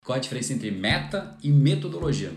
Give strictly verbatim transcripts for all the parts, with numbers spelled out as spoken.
Qual a diferença entre meta e metodologia?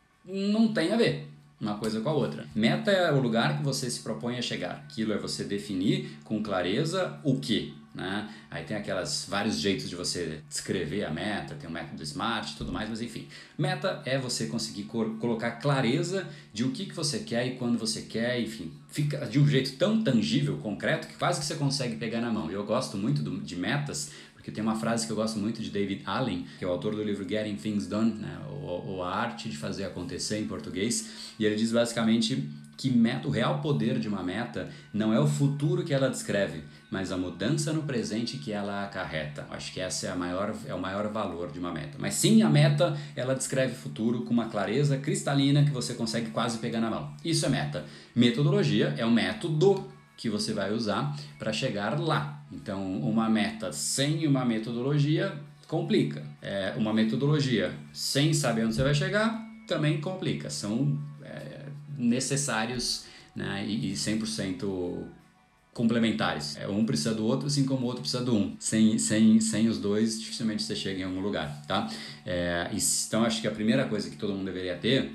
Não tem a ver uma coisa com a outra. Meta é o lugar que você se propõe a chegar. Aquilo é você definir com clareza o quê, né? Aí tem aquelas vários jeitos de você descrever a meta, tem o método SMART e tudo mais, mas enfim. Meta é você conseguir cor- colocar clareza de o que, que você quer e quando você quer, enfim. Fica de um jeito tão tangível, concreto, que quase que você consegue pegar na mão. Eu gosto muito do, de metas, porque tem uma frase que eu gosto muito de David Allen, que é o autor do livro Getting Things Done, né? ou, ou A Arte de Fazer Acontecer em português, e ele diz basicamente que meta, o real poder de uma meta não é o futuro que ela descreve, mas a mudança no presente que ela acarreta. Acho que esse é, a maior, é o maior valor de uma meta. Mas sim, a meta, ela descreve o futuro com uma clareza cristalina que você consegue quase pegar na mão. Isso é meta. Metodologia é um método que você vai usar para chegar lá. Então, uma meta sem uma metodologia complica. É, uma metodologia sem saber onde você vai chegar também complica. São é, necessários, né, e, e cem por cento complementares. É, um precisa do outro, assim como o outro precisa do um. Sem, sem, sem os dois, dificilmente você chega em algum lugar, tá? É, então, acho que a primeira coisa que todo mundo deveria ter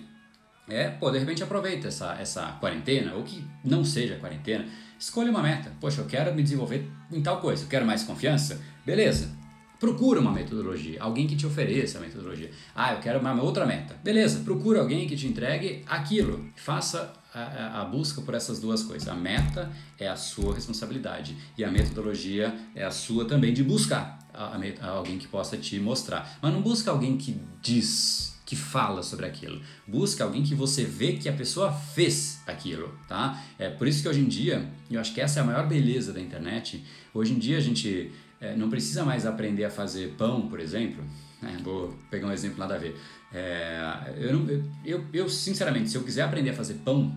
é, pô, de repente aproveita essa, essa quarentena, ou que não seja quarentena, escolha uma meta. Poxa, eu quero me desenvolver em tal coisa, eu quero mais confiança? Beleza. Procura uma metodologia, alguém que te ofereça a metodologia. Ah, eu quero uma outra meta. Beleza, procura alguém que te entregue aquilo. Faça a, a busca por essas duas coisas. A meta é a sua responsabilidade e a metodologia é a sua também de buscar a, a, a alguém que possa te mostrar. Mas não busca alguém que diz, que fala sobre aquilo. Busca alguém que você vê que a pessoa fez aquilo, tá? É por isso que hoje em dia, eu acho que essa é a maior beleza da internet. Hoje em dia a gente é, não precisa mais aprender a fazer pão, por exemplo. É, vou pegar um exemplo nada a ver. É, eu, não, eu, eu, eu, sinceramente, se eu quiser aprender a fazer pão,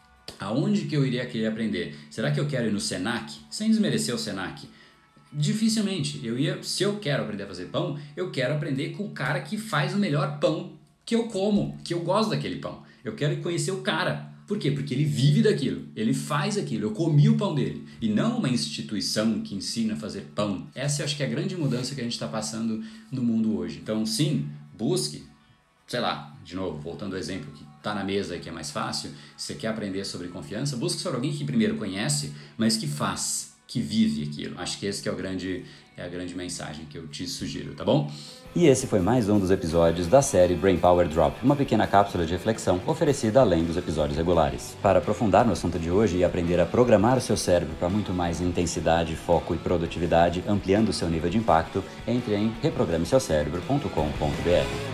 aonde que eu iria querer aprender? Será que eu quero ir no Senac? Sem desmerecer o Senac. Dificilmente. Eu ia, se eu quero aprender a fazer pão, eu quero aprender com o cara que faz o melhor pão que eu como, que eu gosto daquele pão. Eu quero conhecer o cara. Por quê? Porque ele vive daquilo, ele faz aquilo, eu comi o pão dele. E não uma instituição que ensina a fazer pão. Essa eu acho que é a grande mudança que a gente está passando no mundo hoje. Então sim, busque, sei lá, de novo, voltando ao exemplo que está na mesa e que é mais fácil, se você quer aprender sobre confiança, busque sobre alguém que primeiro conhece, mas que faz, que vive aquilo. Acho que esse que é, o grande, é a grande mensagem que eu te sugiro, tá bom? E esse foi mais um dos episódios da série Brain Power Drop, uma pequena cápsula de reflexão oferecida além dos episódios regulares. Para aprofundar no assunto de hoje e aprender a programar o seu cérebro para muito mais intensidade, foco e produtividade, ampliando o seu nível de impacto, entre em reprograme seu cérebro ponto com ponto b r.